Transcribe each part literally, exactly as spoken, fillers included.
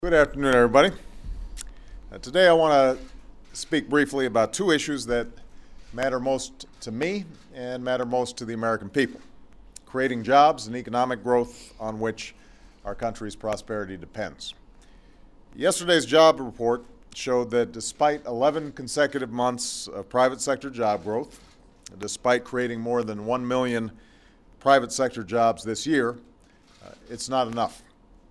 Good afternoon, everybody. Uh, today I want to speak briefly about two issues that matter most to me and matter most to the American people: creating jobs and economic growth on which our country's prosperity depends. Yesterday's job report showed that despite eleven consecutive months of private sector job growth, despite creating more than one million private sector jobs this year, uh, it's not enough.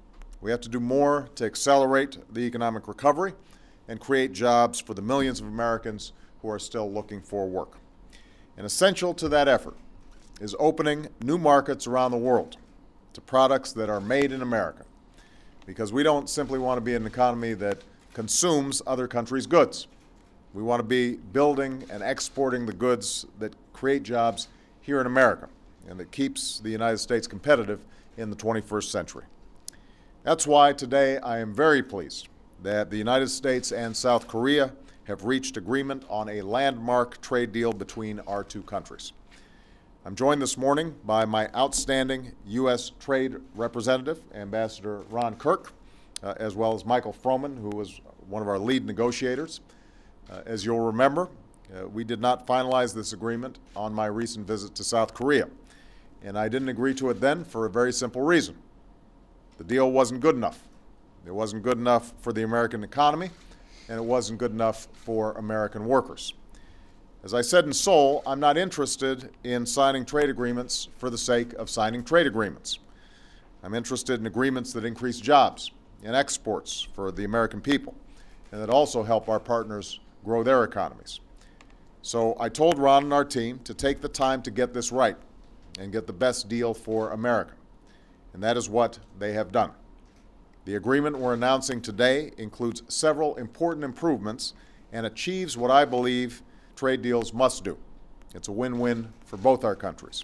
We have to do more to accelerate the economic recovery and create jobs for the millions of Americans who are still looking for work. And essential to that effort is opening new markets around the world to products that are made in America, because we don't simply want to be an economy that consumes other countries' goods. We want to be building and exporting the goods that create jobs here in America and that keeps the United States competitive in the twenty-first century. That's why today I am very pleased that the United States and South Korea have reached agreement on a landmark trade deal between our two countries. I'm joined this morning by my outstanding U S Trade Representative, Ambassador Ron Kirk, uh, as well as Michael Froman, who was one of our lead negotiators. Uh, as you'll remember, uh, we did not finalize this agreement on my recent visit to South Korea, and I didn't agree to it then for a very simple reason. The deal wasn't good enough. It wasn't good enough for the American economy, and it wasn't good enough for American workers. As I said in Seoul, I'm not interested in signing trade agreements for the sake of signing trade agreements. I'm interested in agreements that increase jobs and exports for the American people, and that also help our partners grow their economies. So I told Ron and our team to take the time to get this right and get the best deal for America. And that is what they have done. The agreement we're announcing today includes several important improvements and achieves what I believe trade deals must do. It's a win-win for both our countries.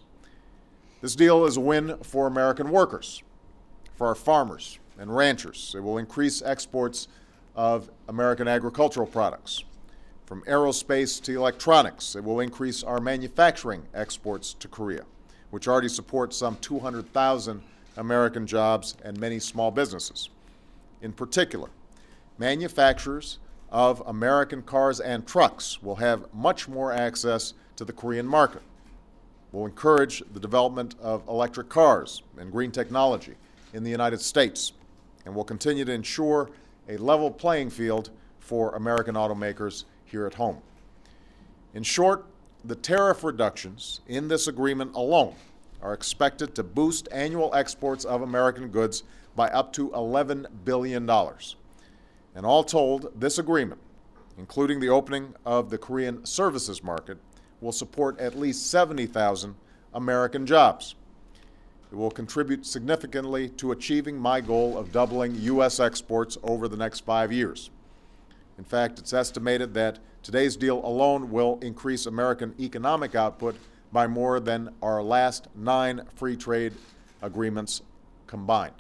This deal is a win for American workers, for our farmers and ranchers. It will increase exports of American agricultural products. From aerospace to electronics, it will increase our manufacturing exports to Korea, which already supports some two hundred thousand American jobs and many small businesses. In particular, manufacturers of American cars and trucks will have much more access to the Korean market. We'll encourage the development of electric cars and green technology in the United States, and will continue to ensure a level playing field for American automakers here at home. In short, the tariff reductions in this agreement alone are expected to boost annual exports of American goods by up to eleven billion dollars. And all told, this agreement, including the opening of the Korean services market, will support at least seventy thousand American jobs. It will contribute significantly to achieving my goal of doubling U S exports over the next five years. In fact, it's estimated that today's deal alone will increase American economic output by more than our last nine free trade agreements combined.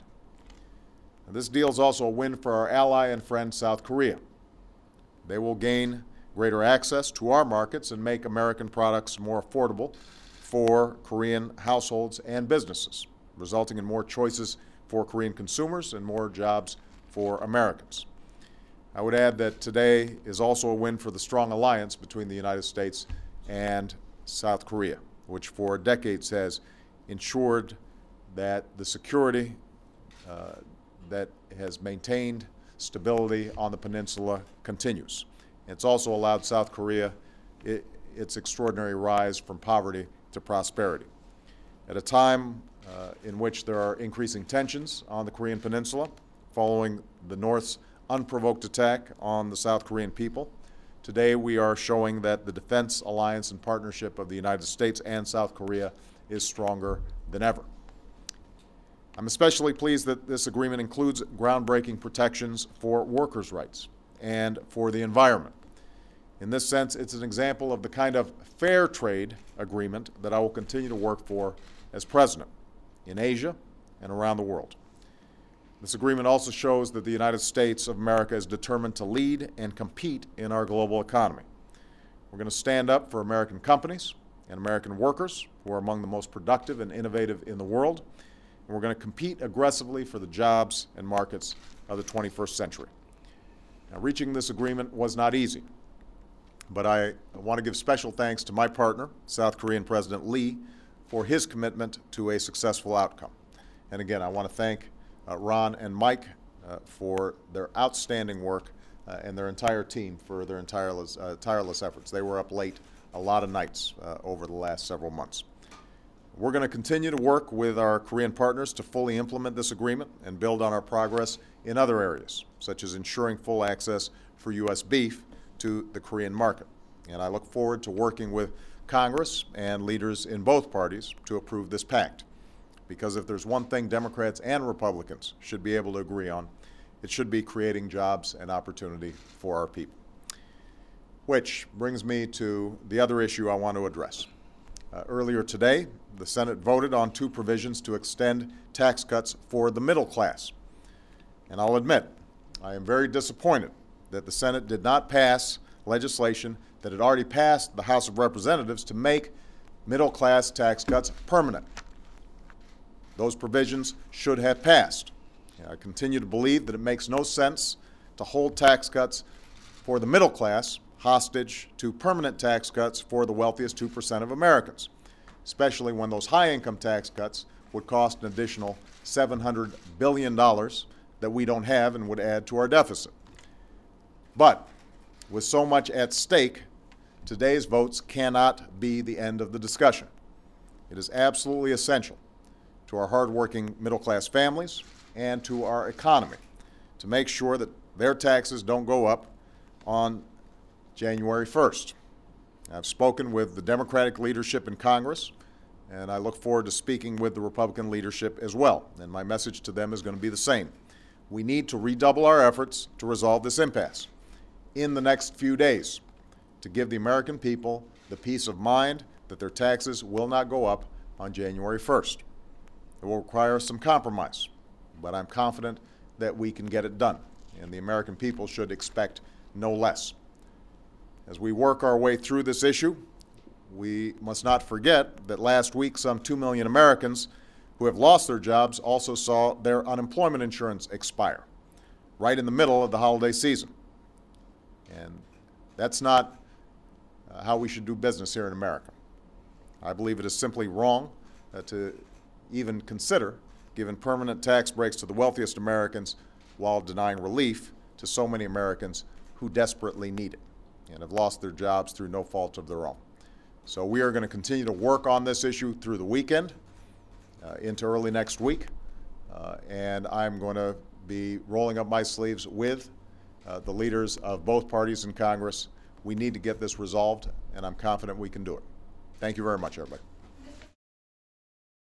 And this deal is also a win for our ally and friend, South Korea. They will gain greater access to our markets and make American products more affordable for Korean households and businesses, resulting in more choices for Korean consumers and more jobs for Americans. I would add that today is also a win for the strong alliance between the United States and South Korea, which for decades has ensured that the security uh, that has maintained stability on the peninsula continues. It's also allowed South Korea it, its extraordinary rise from poverty to prosperity. At a time uh, in which there are increasing tensions on the Korean peninsula following the North's unprovoked attack on the South Korean people, today we are showing that the defense alliance and partnership of the United States and South Korea is stronger than ever. I'm especially pleased that this agreement includes groundbreaking protections for workers' rights and for the environment. In this sense, it's an example of the kind of fair trade agreement that I will continue to work for as president in Asia and around the world. This agreement also shows that the United States of America is determined to lead and compete in our global economy. We're going to stand up for American companies and American workers, who are among the most productive and innovative in the world, and we're going to compete aggressively for the jobs and markets of the twenty-first century. Now, reaching this agreement was not easy, but I want to give special thanks to my partner, South Korean President Lee, for his commitment to a successful outcome. And again, I want to thank uh, Ron and Mike uh, for their outstanding work uh, and their entire team for their tireless, uh, tireless efforts. They were up late a lot of nights uh, over the last several months. We're going to continue to work with our Korean partners to fully implement this agreement and build on our progress in other areas, such as ensuring full access for U S beef to the Korean market. And I look forward to working with Congress and leaders in both parties to approve this pact. Because if there's one thing Democrats and Republicans should be able to agree on, it should be creating jobs and opportunity for our people. Which brings me to the other issue I want to address. Uh, earlier today, the Senate voted on two provisions to extend tax cuts for the middle class. And I'll admit, I am very disappointed that the Senate did not pass legislation that had already passed the House of Representatives to make middle-class tax cuts permanent. Those provisions should have passed. I continue to believe that it makes no sense to hold tax cuts for the middle class hostage to permanent tax cuts for the wealthiest two percent of Americans, especially when those high-income tax cuts would cost an additional seven hundred billion dollars that we don't have and would add to our deficit. But with so much at stake, today's votes cannot be the end of the discussion. It is absolutely essential to our hardworking middle-class families and to our economy to make sure that their taxes don't go up on January first. I've spoken with the Democratic leadership in Congress, and I look forward to speaking with the Republican leadership as well. And my message to them is going to be the same. We need to redouble our efforts to resolve this impasse in the next few days to give the American people the peace of mind that their taxes will not go up on January first. It will require some compromise, but I'm confident that we can get it done, and the American people should expect no less. As we work our way through this issue, we must not forget that last week some two million Americans who have lost their jobs also saw their unemployment insurance expire right in the middle of the holiday season. And that's not uh, how we should do business here in America. I believe it is simply wrong uh, to even consider giving permanent tax breaks to the wealthiest Americans while denying relief to so many Americans who desperately need it and have lost their jobs through no fault of their own. So we are going to continue to work on this issue through the weekend, uh, into early next week, uh, and I'm going to be rolling up my sleeves with uh, the leaders of both parties in Congress. We need to get this resolved, and I'm confident we can do it. Thank you very much, everybody.